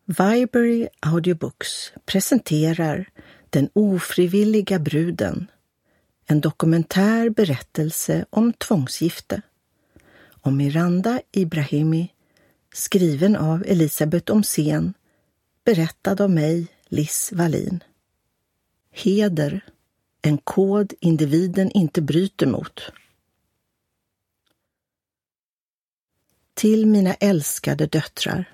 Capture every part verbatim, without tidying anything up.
Viberry Audiobooks presenterar Den ofrivilliga bruden, en dokumentär berättelse om tvångsgifte, om Miranda Ibrahimi, skriven av Elisabeth Omsen, berättad av mig, Liz Wallin. Heder, en kod individen inte bryter mot. Till mina älskade döttrar.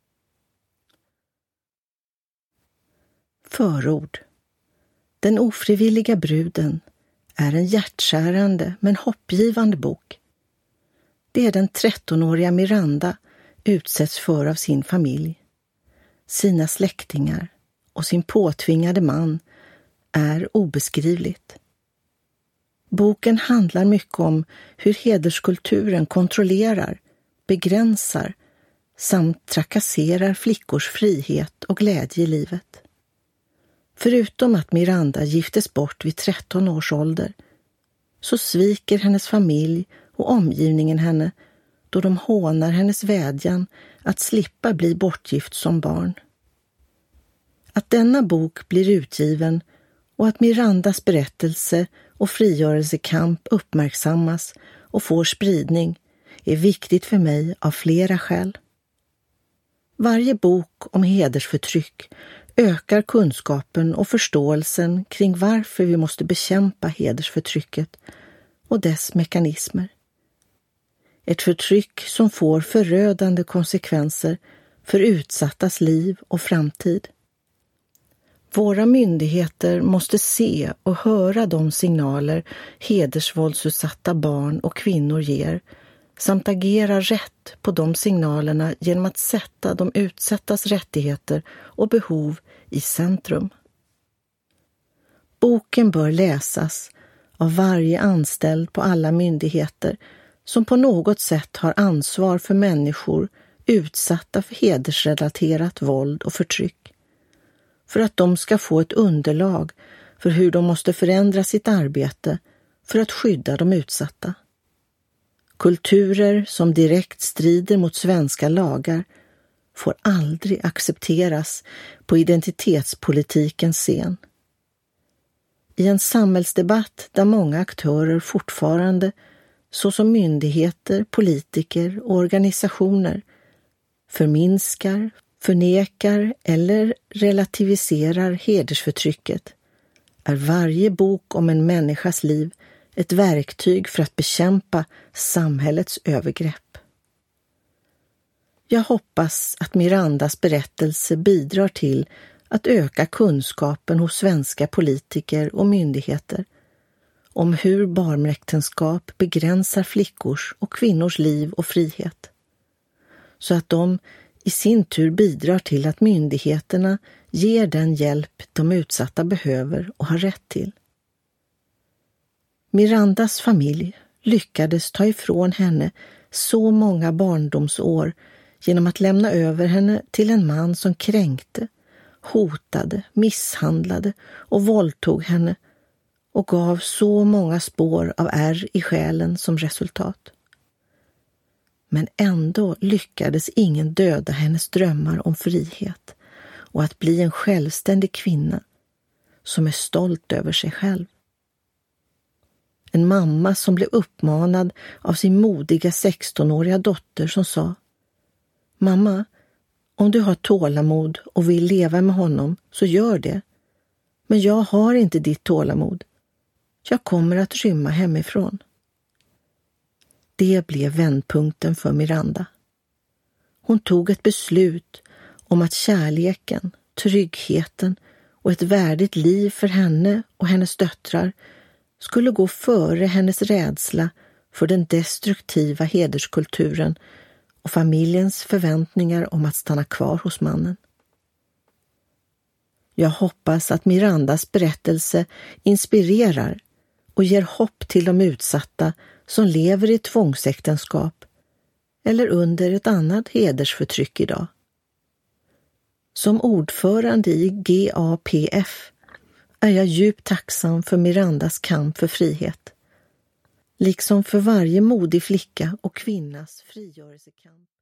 Förord. Den ofrivilliga bruden är en hjärtskärande men hoppgivande bok. Det är den trettonåriga Miranda utsätts för av sin familj, sina släktingar och sin påtvingade man är obeskrivligt. Boken handlar mycket om hur hederskulturen kontrollerar, begränsar samt trakasserar flickors frihet och glädje i livet. Förutom att Miranda giftes bort vid tretton års ålder, så sviker hennes familj och omgivningen henne då de hånar hennes vädjan att slippa bli bortgift som barn. Att denna bok blir utgiven och att Mirandas berättelse och frigörelsekamp uppmärksammas och får spridning är viktigt för mig av flera skäl. Varje bok om hedersförtryck ökar kunskapen och förståelsen kring varför vi måste bekämpa hedersförtrycket och dess mekanismer. Ett förtryck som får förödande konsekvenser för utsattas liv och framtid. Våra myndigheter måste se och höra de signaler hedersvåldsutsatta barn och kvinnor ger samt agera rätt på de signalerna genom att sätta de utsattas rättigheter och behov i centrum. Boken bör läsas av varje anställd på alla myndigheter som på något sätt har ansvar för människor utsatta för hedersrelaterat våld och förtryck, för att de ska få ett underlag för hur de måste förändra sitt arbete för att skydda de utsatta. Kulturer som direkt strider mot svenska lagar får aldrig accepteras på identitetspolitikens scen. I en samhällsdebatt där många aktörer fortfarande, såsom myndigheter, politiker och organisationer, förminskar, förnekar eller relativiserar hedersförtrycket, är varje bok om en människas liv ett verktyg för att bekämpa samhällets övergrepp. Jag hoppas att Mirandas berättelse bidrar till att öka kunskapen hos svenska politiker och myndigheter om hur barnäktenskap begränsar flickors och kvinnors liv och frihet, så att de i sin tur bidrar till att myndigheterna ger den hjälp de utsatta behöver och har rätt till. Mirandas familj lyckades ta ifrån henne så många barndomsår genom att lämna över henne till en man som kränkte, hotade, misshandlade och våldtog henne och gav så många spår av ärr i själen som resultat. Men ändå lyckades ingen döda hennes drömmar om frihet och att bli en självständig kvinna som är stolt över sig själv. En mamma som blev uppmanad av sin modiga sextonåriga dotter som sa: "Mamma, om du har tålamod och vill leva med honom så gör det. Men jag har inte ditt tålamod. Jag kommer att rymma hemifrån." Det blev vändpunkten för Miranda. Hon tog ett beslut om att kärleken, tryggheten och ett värdigt liv för henne och hennes döttrar skulle gå före hennes rädsla för den destruktiva hederskulturen och familjens förväntningar om att stanna kvar hos mannen. Jag hoppas att Mirandas berättelse inspirerar och ger hopp till de utsatta som lever i tvångsäktenskap eller under ett annat hedersförtryck idag. Som ordförande i G A P F är jag djupt tacksam för Mirandas kamp för frihet, liksom för varje modig flicka och kvinnas frigörelsekamp.